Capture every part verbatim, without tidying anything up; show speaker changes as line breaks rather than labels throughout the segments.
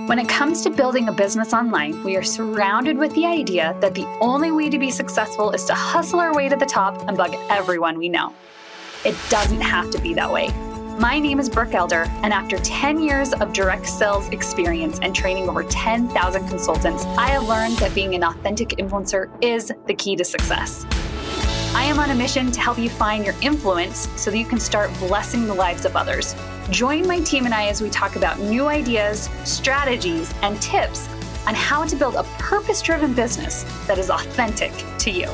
When it comes to building a business online, we are surrounded with the idea that the only way to be successful is to hustle our way to the top and bug everyone we know. It doesn't have to be that way. My name is Brooke Elder, and after ten years of direct sales experience and training over ten thousand consultants, I have learned that being an authentic influencer is the key to success. I am on a mission to help you find your influence so that you can start blessing the lives of others. Join my team and I as we talk about new ideas, strategies, and tips on how to build a purpose-driven business that is authentic to you.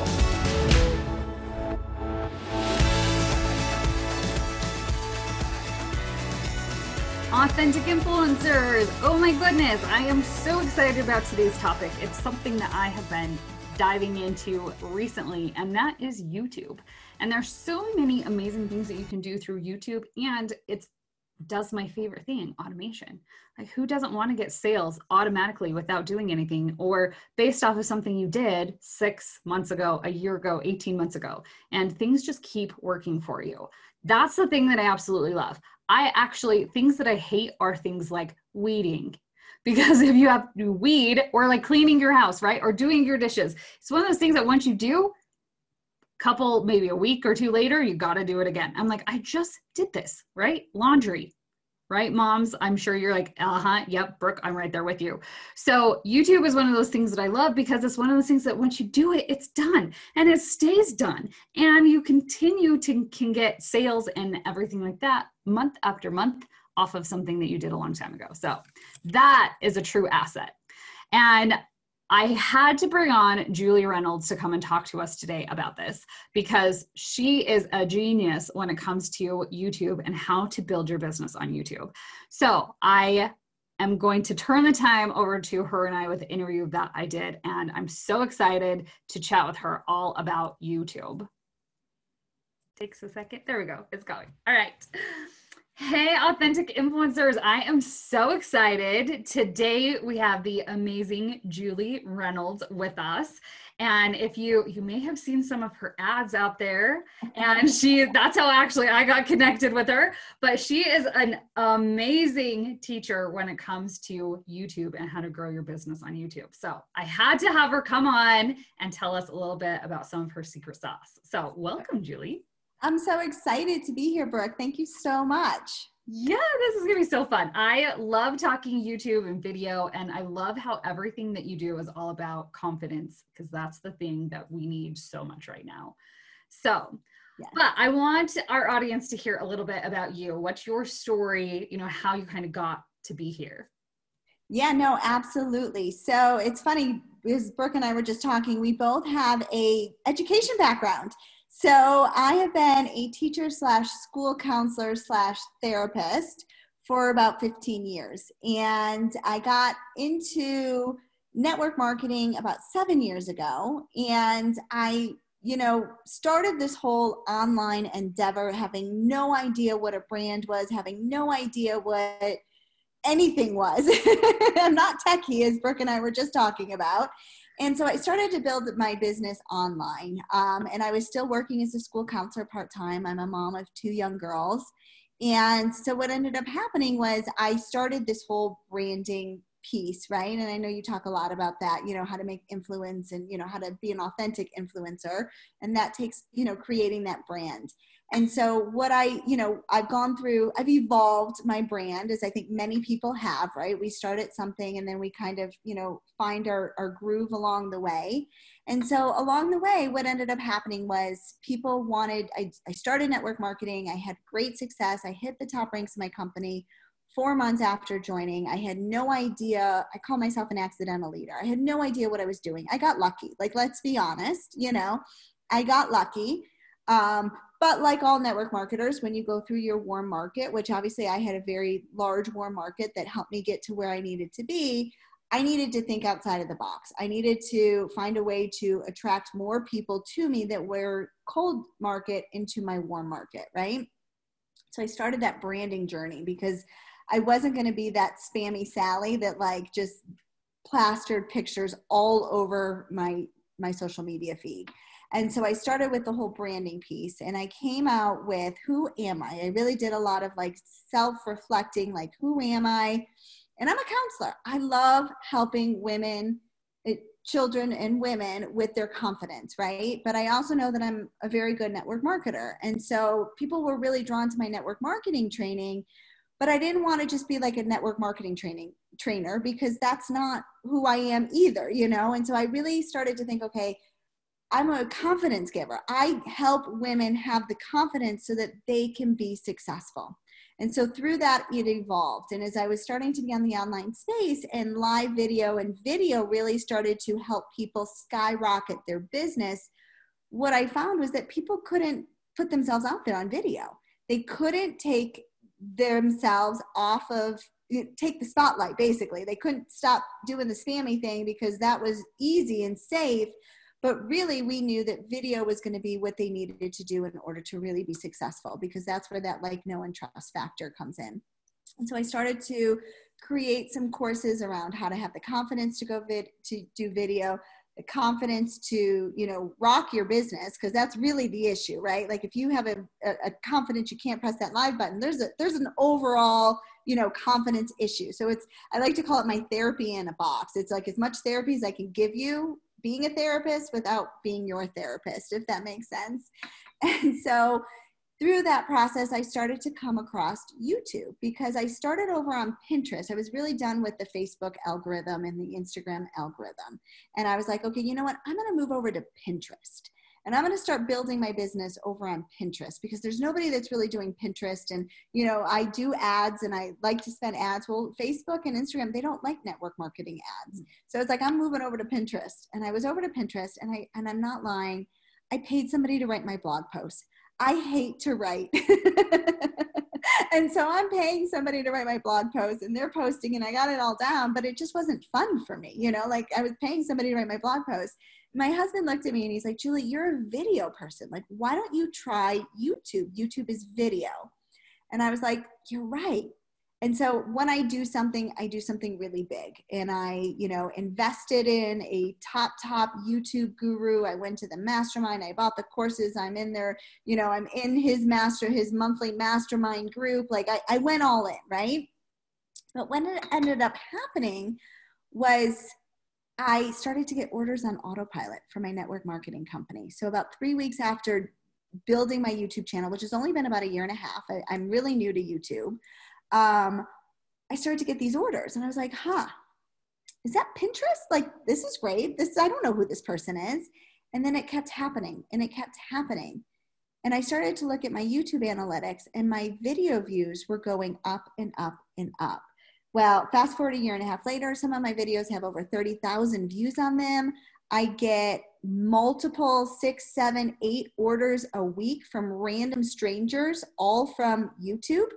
Authentic influencers. Oh my goodness, I am so excited about today's topic. It's something that I have been diving into recently, and that is YouTube. And there's so many amazing things that you can do through YouTube, and it's does my favorite thing, automation. Like, who doesn't want to get sales automatically without doing anything, or based off of something you did six months ago, a year ago, eighteen months ago, and things just keep working for you. That's the thing that I absolutely love. I actually, things that I hate are things like weeding. Because if you have to weed, or like cleaning your house, right? Or doing your dishes. It's one of those things that once you do, couple, maybe a week or two later, you got to do it again. I'm like, I just did this, right? Laundry, right? Moms, I'm sure you're like, uh-huh, yep, Brooke, I'm right there with you. So YouTube is one of those things that I love because it's one of those things that once you do it, it's done and it stays done. And you continue to can get sales and everything like that month after month off of something that you did a long time ago. So that is a true asset. And I had to bring on Julie Reynolds to come and talk to us today about this because she is a genius when it comes to YouTube and how to build your business on YouTube. So I am going to turn the time over to her and I with the interview that I did. And I'm so excited to chat with her all about YouTube. Takes a second. There we go. It's going. All right. Hey, authentic influencers. I am so excited. Today we have the amazing Julie Reynolds with us. And if you, you may have seen some of her ads out there, and she, that's how actually I got connected with her, but she is an amazing teacher when it comes to YouTube and how to grow your business on YouTube. So I had to have her come on and tell us a little bit about some of her secret sauce. So welcome, Julie.
I'm so excited to be here, Brooke. Thank you so much.
Yeah, this is going to be so fun. I love talking YouTube and video, and I love how everything that you do is all about confidence because that's the thing that we need so much right now. So, yes. But I want our audience to hear a little bit about you. What's your story, you know, how you kind of got to be here?
Yeah, no, absolutely. So it's funny because Brooke and I were just talking, we both have a education background. So I have been a teacher slash school counselor slash therapist for about fifteen years. And I got into network marketing about seven years ago. And I, you know, started this whole online endeavor, having no idea what a brand was, having no idea what anything was. I'm not techie, as Brooke and I were just talking about. And so I started to build my business online. Um, and I was still working as a school counselor part-time. I'm a mom of two young girls. And so what ended up happening was I started this whole branding piece, right? And I know you talk a lot about that, you know, how to make influence and, you know, how to be an authentic influencer. And that takes, you know, creating that brand. And so what I, you know, I've gone through, I've evolved my brand as I think many people have, right? We start at something and then we kind of, you know, find our, our groove along the way. And so along the way, what ended up happening was people wanted, I, I started network marketing. I had great success. I hit the top ranks of my company. Four months after joining, I had no idea. I call myself an accidental leader. I had no idea what I was doing. I got lucky. Like, let's be honest, you know, I got lucky. Um, but like all network marketers, when you go through your warm market, which obviously I had a very large warm market that helped me get to where I needed to be, I needed to think outside of the box. I needed to find a way to attract more people to me that were cold market into my warm market, right? So I started that branding journey because I wasn't going to be that spammy Sally that like just plastered pictures all over my, my social media feed. And so I started with the whole branding piece and I came out with, who am I? I really did a lot of like self-reflecting, like, who am I? And I'm a counselor. I love helping women, it, children and women with their confidence, right? But I also know that I'm a very good network marketer. And so people were really drawn to my network marketing training, but I didn't want to just be like a network marketing training trainer, because that's not who I am either, you know? And so I really started to think, okay, I'm a confidence giver. I help women have the confidence so that they can be successful. And so through that, it evolved. And as I was starting to be on the online space, and live video and video really started to help people skyrocket their business, what I found was that people couldn't put themselves out there on video. They couldn't take themselves off of, take the spotlight, basically. They couldn't stop doing the spammy thing because that was easy and safe. But really, we knew that video was going to be what they needed to do in order to really be successful, because that's where that like, know, and trust factor comes in. And so I started to create some courses around how to have the confidence to go vid to do video, the confidence to, you know, rock your business, because that's really the issue, right? Like if you have a, a, a confidence, you can't press that live button. There's a there's an overall, you know, confidence issue. So it's, I like to call it my therapy in a box. It's like as much therapy as I can give you being a therapist without being your therapist, if that makes sense. And so through that process, I started to come across YouTube, because I started over on Pinterest. I was really done with the Facebook algorithm and the Instagram algorithm. And I was like, okay, you know what? I'm going to move over to Pinterest. And I'm going to start building my business over on Pinterest, because there's nobody that's really doing Pinterest. And, you know, I do ads and I like to spend ads. Well, Facebook and Instagram, they don't like network marketing ads. So it's like, I'm moving over to Pinterest. And I was over to Pinterest, and I, and I'm not lying, I paid somebody to write my blog posts. I hate to write. And so I'm paying somebody to write my blog posts, and they're posting, and I got it all down, but it just wasn't fun for me. You know, like I was paying somebody to write my blog posts. My husband looked at me and he's like, Julie, you're a video person. Like, why don't you try YouTube? YouTube is video. And I was like, you're right. And so when I do something, I do something really big. And I, you know, invested in a top, top YouTube guru. I went to the mastermind. I bought the courses. I'm in there, you know, I'm in his master, his monthly mastermind group. Like I, I went all in, right? But when it ended up happening was I started to get orders on autopilot for my network marketing company. So about three weeks after building my YouTube channel, which has only been about a year and a half, I, I'm really new to YouTube. Um, I started to get these orders, and I was like, huh, is that Pinterest? Like, this is great. This, I don't know who this person is. And then it kept happening, and it kept happening. And I started to look at my YouTube analytics, and my video views were going up and up and up. Well, fast forward a year and a half later, some of my videos have over thirty thousand views on them. I get multiple six, seven, eight orders a week from random strangers, all from YouTube.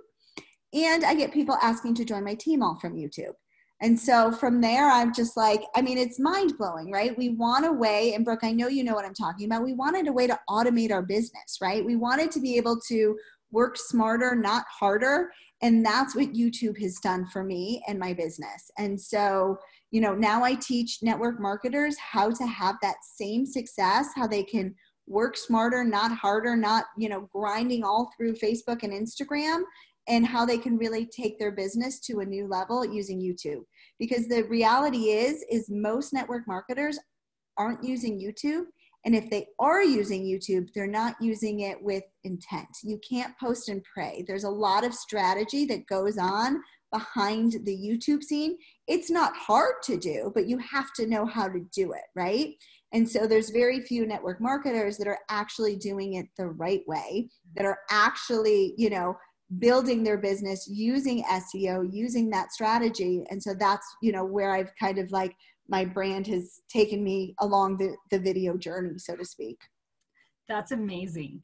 And I get people asking to join my team, all from YouTube. And so from there, I'm just like, I mean, it's mind blowing, right? We want a way, and Brooke, I know you know what I'm talking about. We wanted a way to automate our business, right? We wanted to be able to work smarter, not harder. And that's what YouTube has done for me and my business. And so, you know, now I teach network marketers how to have that same success, how they can work smarter, not harder, not, you know, grinding all through Facebook and Instagram, and how they can really take their business to a new level using YouTube. Because the reality is, is most network marketers aren't using YouTube. And if they are using YouTube, they're not using it with intent. You can't post and pray. There's a lot of strategy that goes on behind the YouTube scene. It's not hard to do, but you have to know how to do it, right? And so there's very few network marketers that are actually doing it the right way, that are actually, you know, building their business using S E O, using that strategy. And so that's, you know, where I've kind of like, my brand has taken me along the, the video journey, so to speak.
That's amazing.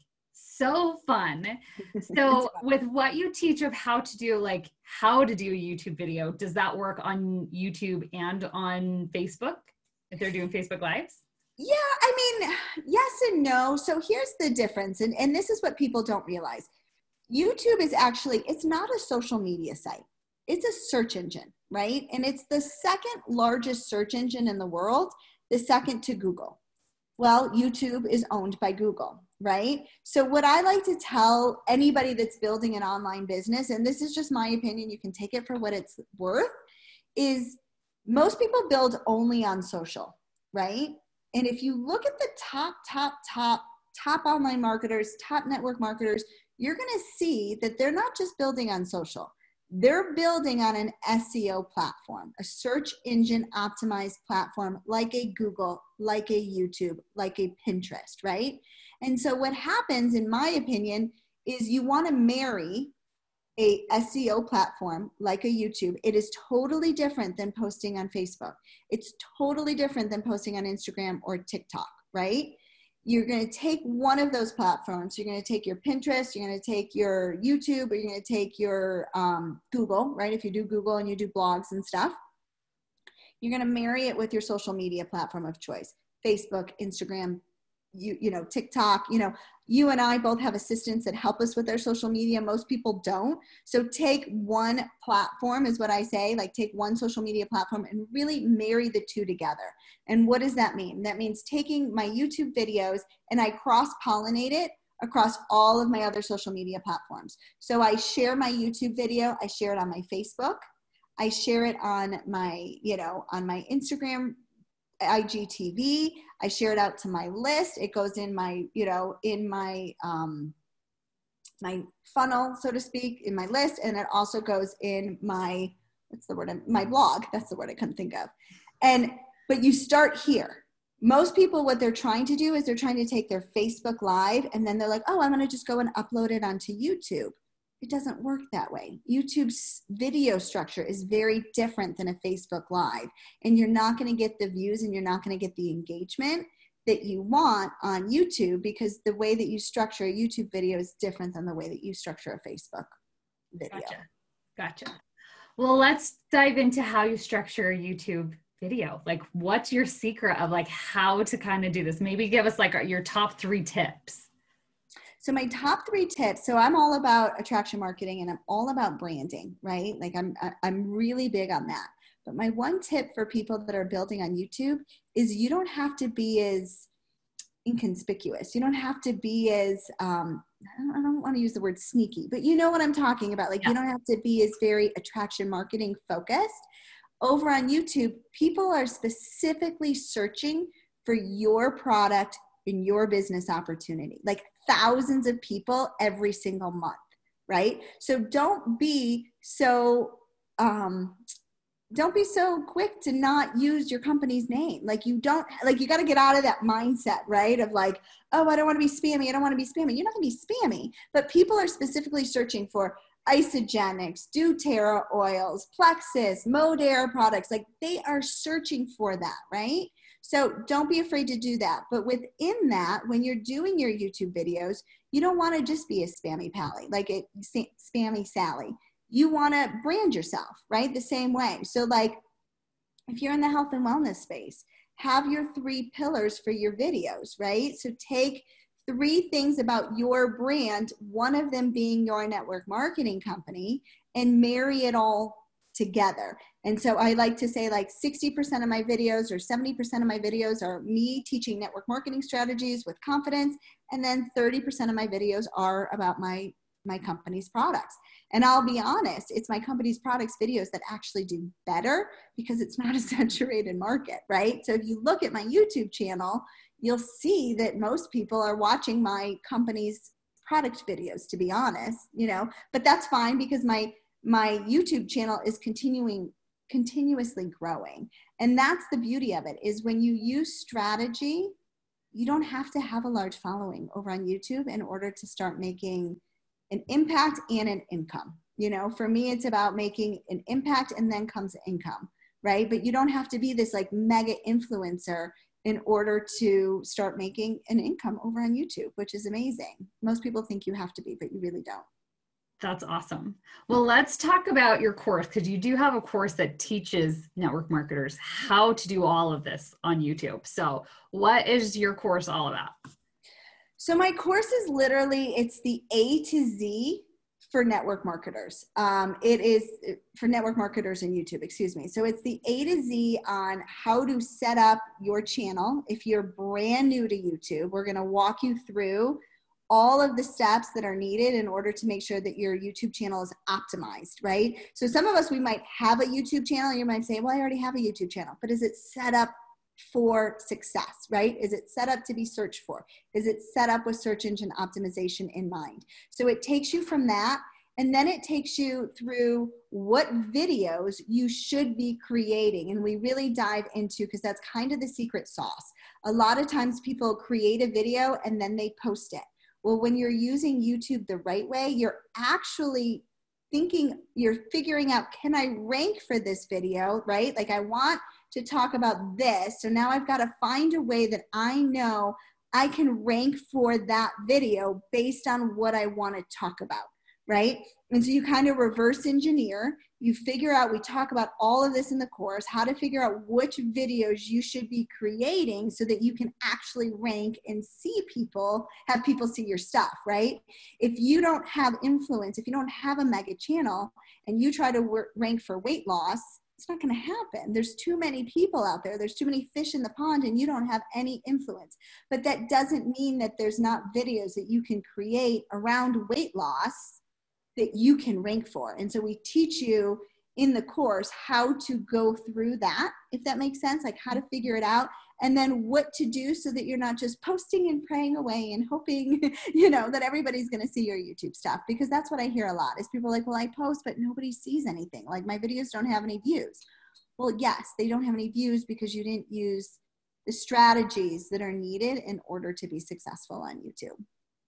So fun. So with what you teach of how to do, like how to do a YouTube video, does that work on YouTube and on Facebook if they're doing Facebook Lives?
Yeah, I mean, yes and no. So here's the difference. And, and this is what people don't realize. YouTube is actually, it's not a social media site. It's a search engine, right? And it's the second largest search engine in the world, the second to Google. Well, YouTube is owned by Google, right? So what I like to tell anybody that's building an online business, and this is just my opinion, you can take it for what it's worth, is most people build only on social, right? And if you look at the top, top, top, top online marketers, top network marketers, you're going to see that they're not just building on social. They're building on an S E O platform, a search engine optimized platform like a Google, like a YouTube, like a Pinterest, right? And so what happens, in my opinion, is you want to marry a S E O platform like a YouTube. It is totally different than posting on Facebook. It's totally different than posting on Instagram or TikTok, right? You're going to take one of those platforms. You're going to take your Pinterest, you're going to take your YouTube, or you're going to take your um, Google, right? If you do Google and you do blogs and stuff, you're going to marry it with your social media platform of choice. Facebook, Instagram, you, you know, TikTok, you know, you and I both have assistants that help us with our social media. Most people don't. So take one platform is what I say, like take one social media platform and really marry the two together. And what does that mean? That means taking my YouTube videos and I cross-pollinate it across all of my other social media platforms. So I share my YouTube video, I share it on my Facebook, I share it on my, you know, on my Instagram, I G T V. I share it out to my list. It goes in my, you know, in my, um, my funnel, so to speak, in my list. And it also goes in my, what's the word? My blog. That's the word I couldn't think of. And, but you start here. Most people, what they're trying to do is they're trying to take their Facebook Live and then they're like, oh, I'm going to just go and upload it onto YouTube. It doesn't work that way. YouTube's video structure is very different than a Facebook Live, and you're not going to get the views and you're not going to get the engagement that you want on YouTube because the way that you structure a YouTube video is different than the way that you structure a Facebook video.
Gotcha. Gotcha. Well, let's dive into how you structure a YouTube video. Like, what's your secret of like how to kind of do this? Maybe give us like your top three tips.
So my top three tips, so I'm all about attraction marketing and I'm all about branding, right? Like I'm, I'm really big on that. But my one tip for people that are building on YouTube is you don't have to be as inconspicuous. You don't have to be as, um, I don't, I don't want to use the word sneaky, but you know what I'm talking about. Like yeah. You don't have to be as very attraction marketing focused. Over on YouTube, people are specifically searching for your product in your business opportunity, like thousands of people every single month, right? So don't be so, um, don't be so quick to not use your company's name. Like you don't, like you got to get out of that mindset, right? Of like, oh, I don't want to be spammy. I don't want to be spammy. You're not going to be spammy, but people are specifically searching for Isagenix, doTERRA oils, Plexus, Modere products. Like they are searching for that, right? So don't be afraid to do that. But within that, when you're doing your YouTube videos, you don't want to just be a spammy pally, like a spammy Sally. You want to brand yourself, right? The same way. So like if you're in the health and wellness space, have your three pillars for your videos, right? So take three things about your brand, one of them being your network marketing company, and marry it all together. And so I like to say like sixty percent of my videos or seventy percent of my videos are me teaching network marketing strategies with confidence. And then thirty percent of my videos are about my, my company's products. And I'll be honest, it's my company's products videos that actually do better because it's not a saturated market, right? So if you look at my YouTube channel, you'll see that most people are watching my company's product videos, to be honest, you know, but that's fine because my my YouTube channel is continuing, continuously growing. And that's the beauty of it, is when you use strategy, you don't have to have a large following over on YouTube in order to start making an impact and an income. You know, for me, it's about making an impact and then comes income, right? But you don't have to be this like mega influencer in order to start making an income over on YouTube, which is amazing. Most people think you have to be, but you really don't.
That's awesome. Well, let's talk about your course, because you do have a course that teaches network marketers how to do all of this on YouTube. So what is your course all about?
So my course is literally, it's the A to Z for network marketers. Um, it is for network marketers in YouTube, excuse me. So it's the A to Z on how to set up your channel. If you're brand new to YouTube, we're going to walk you through all of the steps that are needed in order to make sure that your YouTube channel is optimized, right? So some of us, we might have a YouTube channel. You might say, well, I already have a YouTube channel, but is it set up for success, right? Is it set up to be searched for? Is it set up with search engine optimization in mind? So it takes you from that, and then it takes you through what videos you should be creating. And we really dive into, because that's kind of the secret sauce. A lot of times people create a video and then they post it. Well, when you're using YouTube the right way, you're actually thinking, you're figuring out, can I rank for this video, right? Like I want to talk about this. So now I've got to find a way that I know I can rank for that video based on what I want to talk about, right? And so you kind of reverse engineer, you figure out, we talk about all of this in the course, how to figure out which videos you should be creating so that you can actually rank and see people, have people see your stuff, right? If you don't have influence, if you don't have a mega channel and you try to work, rank for weight loss, it's not going to happen. There's too many people out there. There's too many fish in the pond and you don't have any influence. But that doesn't mean that there's not videos that you can create around weight loss that you can rank for. And so we teach you in the course how to go through that, if that makes sense, like how to figure it out, and then what to do so that you're not just posting and praying away and hoping, you know, that everybody's going to see your YouTube stuff. Because that's what I hear a lot is people are like, well, I post, but nobody sees anything. Like my videos don't have any views. Well, yes, they don't have any views because you didn't use the strategies that are needed in order to be successful on YouTube.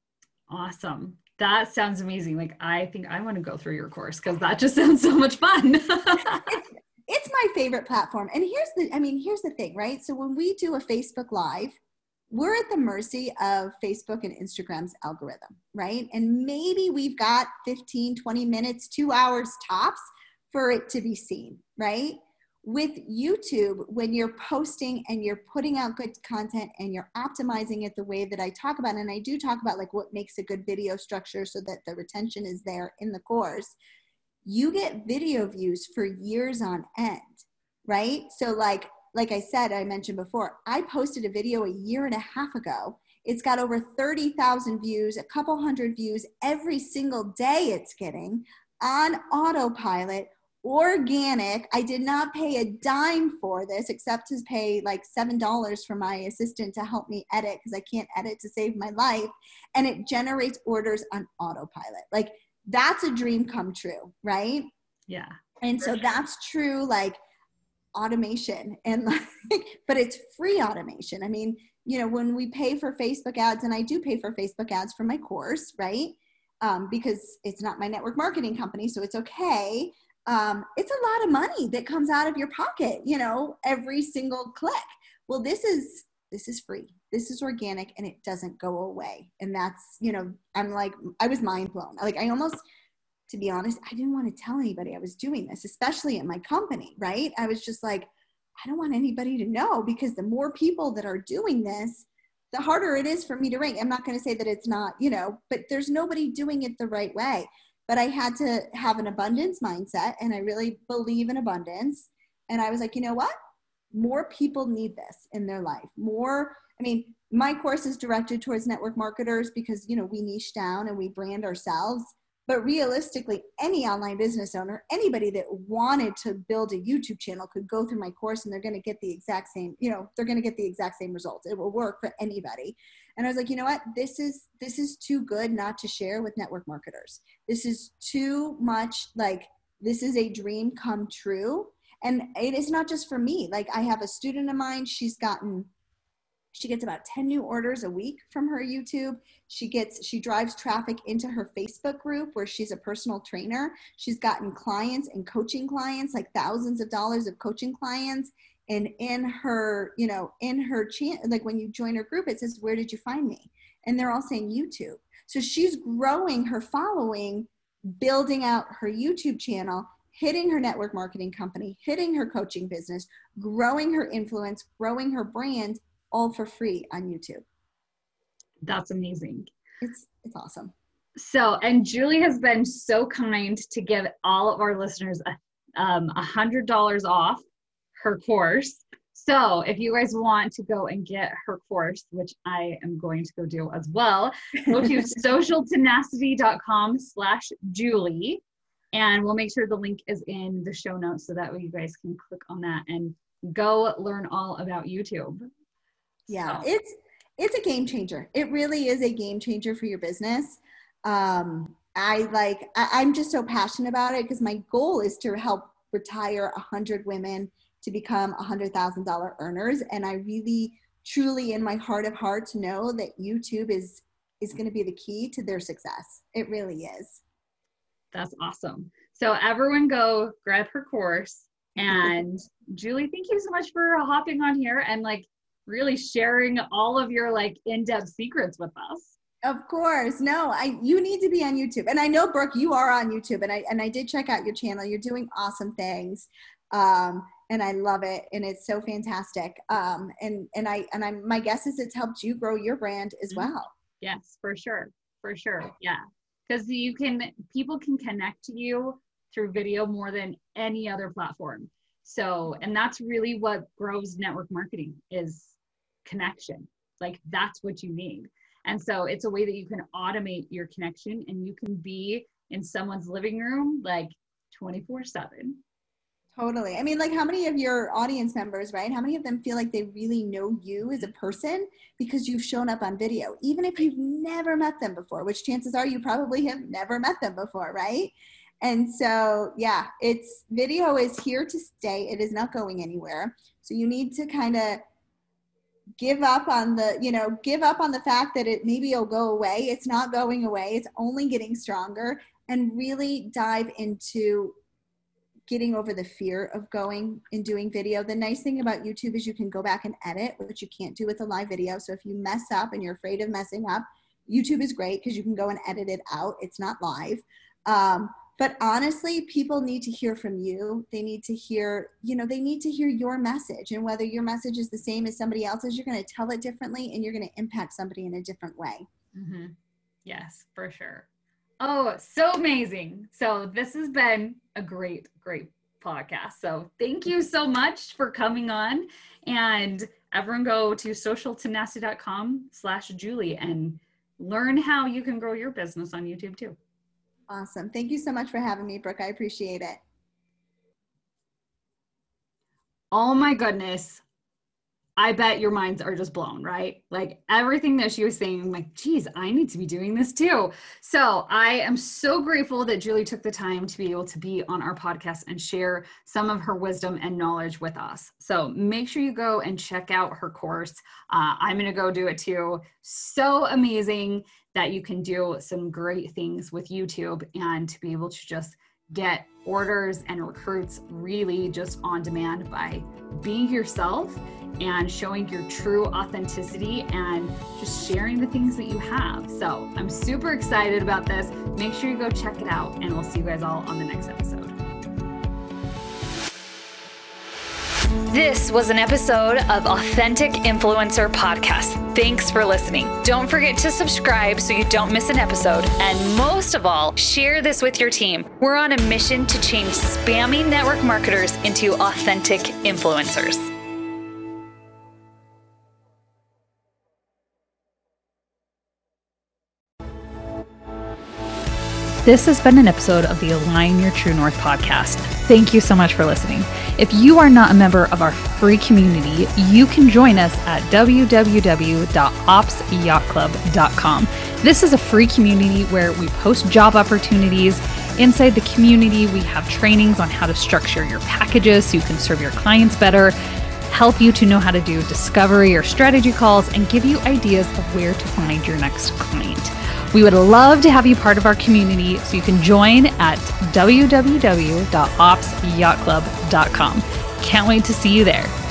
Awesome. That sounds amazing. Like, I think I want to go through your course because that just sounds so much fun.
it's, it's my favorite platform. And here's the, I mean, here's the thing, right? So when we do a Facebook Live, we're at the mercy of Facebook and Instagram's algorithm, right? And maybe we've got fifteen, twenty minutes, two hours tops for it to be seen, right? With YouTube, when you're posting and you're putting out good content and you're optimizing it the way that I talk about, and I do talk about like what makes a good video structure so that the retention is there in the course, you get video views for years on end, right? So like, like I said, I mentioned before, I posted a video a year and a half ago. It's got over thirty thousand views, a couple hundred views every single day it's getting on autopilot. Organic. I did not pay a dime for this except to pay like seven dollars for my assistant to help me edit because I can't edit to save my life. And it generates orders on autopilot. Like that's a dream come true, right?
Yeah.
And so that's true, like automation and like, but it's free automation. I mean, you know, when we pay for Facebook ads, and I do pay for Facebook ads for my course, right? Um, because it's not my network marketing company, so it's okay. Um, it's a lot of money that comes out of your pocket, you know, every single click. Well, this is, this is free. This is organic and it doesn't go away. And that's, you know, I'm like, I was mind blown. Like I almost, to be honest, I didn't want to tell anybody I was doing this, especially at my company, right? I was just like, I don't want anybody to know because the more people that are doing this, the harder it is for me to rank. I'm not going to say that it's not, you know, but there's nobody doing it the right way. But I had to have an abundance mindset, and I really believe in abundance. And I was like, you know what? More people need this in their life. More, I mean, my course is directed towards network marketers because, you know, we niche down and we brand ourselves. But realistically, any online business owner, anybody that wanted to build a YouTube channel could go through my course and they're going to get the exact same, you know, they're going to get the exact same results. It will work for anybody. And I was like, you know what, this is, this is too good not to share with network marketers. This is too much, like, this is a dream come true. And it is not just for me. Like I have a student of mine, she's gotten, she gets about ten new orders a week from her YouTube. She gets, she drives traffic into her Facebook group where she's a personal trainer. She's gotten clients and coaching clients, like thousands of dollars of coaching clients. And in her, you know, in her channel, like when you join her group, it says, where did you find me? And they're all saying YouTube. So she's growing her following, building out her YouTube channel, hitting her network marketing company, hitting her coaching business, growing her influence, growing her brand, all for free on YouTube.
That's amazing.
It's, it's awesome.
So, and Julie has been so kind to give all of our listeners a um, one hundred dollars off her course. So if you guys want to go and get her course, which I am going to go do as well, go to socialtenacity.com slash Julie. And we'll make sure the link is in the show notes so that way you guys can click on that and go learn all about YouTube.
Yeah,
so.
it's it's a game changer. It really is a game changer for your business. Um, I like, I, I'm just so passionate about it because my goal is to help retire one hundred women to become one hundred thousand dollars earners. And I really, truly in my heart of hearts know that YouTube is, is going to be the key to their success. It really is.
That's awesome. So everyone go grab her course. And Julie, thank you so much for hopping on here and like really sharing all of your like in-depth secrets with us.
Of course. No, I, you need to be on YouTube. And I know, Brooke, you are on YouTube, and I, and I did check out your channel. You're doing awesome things. Um, and I love it. And it's so fantastic. Um, and, and I, and I'm, my guess is it's helped you grow your brand as well.
Yes, for sure. For sure. Yeah. Because you can, people can connect to you through video more than any other platform. So, and that's really what grows network marketing is connection. Like that's what you need. And so it's a way that you can automate your connection and you can be in someone's living room like twenty-four seven.
Totally. I mean, like how many of your audience members, right? How many of them feel like they really know you as a person because you've shown up on video, even if you've never met them before, which chances are you probably have never met them before, right? And so, yeah, it's video is here to stay. It is not going anywhere. So you need to kind of give up on the, you know, give up on the fact that it maybe it'll go away. It's not going away. It's only getting stronger, and really dive into getting over the fear of going and doing video. The nice thing about YouTube is you can go back and edit, which you can't do with a live video. So if you mess up and you're afraid of messing up, YouTube is great because you can go and edit it out. It's not live. Um, but honestly, people need to hear from you. They need to hear, you know, they need to hear your message, and whether your message is the same as somebody else's, you're going to tell it differently and you're going to impact somebody in a different way.
Mm-hmm. Yes, for sure. Oh, so amazing. So this has been a great, great podcast. So thank you so much for coming on, and everyone go to socialtenacity.com slash Julie and learn how you can grow your business on YouTube too.
Awesome. Thank you so much for having me, Brooke. I appreciate it.
Oh my goodness. I bet your minds are just blown, right? Like everything that she was saying, I'm like, geez, I need to be doing this too. So I am so grateful that Julie took the time to be able to be on our podcast and share some of her wisdom and knowledge with us. So make sure you go and check out her course. Uh, I'm going to go do it too. So amazing that you can do some great things with YouTube and to be able to just get orders and recruits really just on demand by being yourself and showing your true authenticity and just sharing the things that you have. So I'm super excited about this. Make sure you go check it out, and we'll see you guys all on the next episode.
This was an episode of Authentic Influencer Podcast. Thanks for listening. Don't forget to subscribe so you don't miss an episode. And most of all, share this with your team. We're on a mission to change spammy network marketers into authentic influencers. This has been an episode of the Align Your True North podcast. Thank you so much for listening. If you are not a member of our free community, you can join us at w w w dot ops yacht club dot com. This is a free community where we post job opportunities. Inside the community, we have trainings on how to structure your packages so you can serve your clients better, help you to know how to do discovery or strategy calls, and give you ideas of where to find your next client. We would love to have you part of our community, so you can join at w w w dot ops yacht club dot com. Can't wait to see you there.